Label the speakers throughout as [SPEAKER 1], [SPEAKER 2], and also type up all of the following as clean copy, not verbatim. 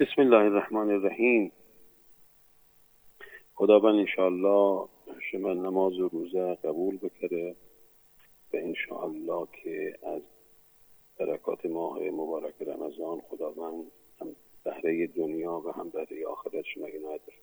[SPEAKER 1] بسم الله الرحمن الرحیم. خداوند انشاءالله شما نماز و روزه قبول بکره و انشاءالله که از برکات ماه مبارک رمضان خداوند هم بهره دنیا و هم بهره آخرت شما عنایت بفرماید.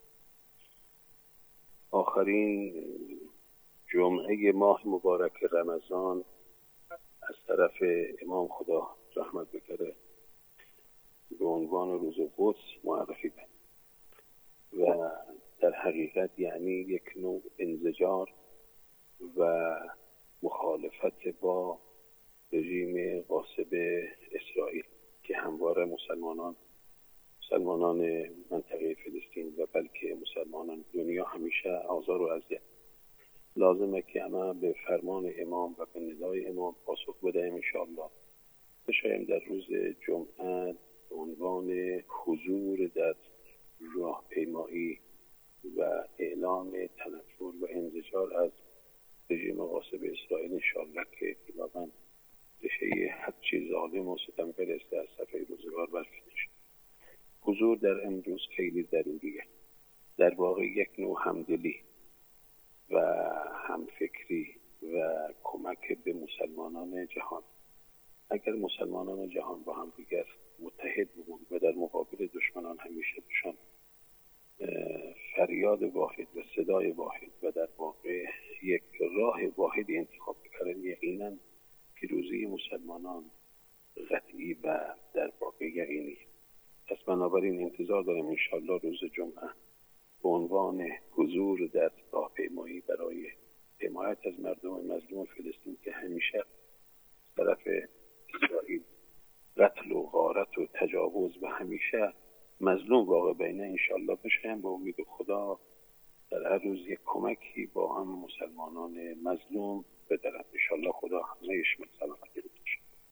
[SPEAKER 1] آخرین جمعه ماه مبارک رمضان از طرف امام خدا رحمت بکره به عنوان روز قدس معرفی کرد و در حقیقت یعنی یک نوع انزجار و مخالفت با رژیم غاصب اسرائیل که همواره مسلمانان منطقه فلسطین و بلکه مسلمانان دنیا همیشه آزار و اذیت. لازمه که همه به فرمان امام و به ندای امام پاسخ بدهیم انشاءالله. بشایم در روز جمعه به عنوان حضور در راهپیمایی و اعلام تنفر و انزجار از رژیم غاصب اسرائیل انشاءالله که خداوند رشته هرچی ظالم و ستمگر است از صفحه روزگار برکنار. حضور در امروز خیلی ضروریه. در واقع یک نوع همدلی و همفکری و کمک به مسلمانان جهان. اگر مسلمانان جهان با هم دیگر متحد بودند و در مقابل دشمنان همیشه بشن فریاد واحد و صدای واحد و در واقع یک راه واحدی انتخاب کردن، یقینا پیروزی مسلمانان قطعی و در واقع یقینی. پس بنابراین انتظار دارم انشاءالله روز جمعه به عنوان حضور در راهپیمایی برای حمایت از مردم مظلوم فلسطین که همیشه طرف اسرائیل قتل و غارت و تجاوز و همیشه مظلوم واقع بینه انشاءالله بشیم. با امید خدا در هر روز یک کمکی با هم مسلمانان مظلوم به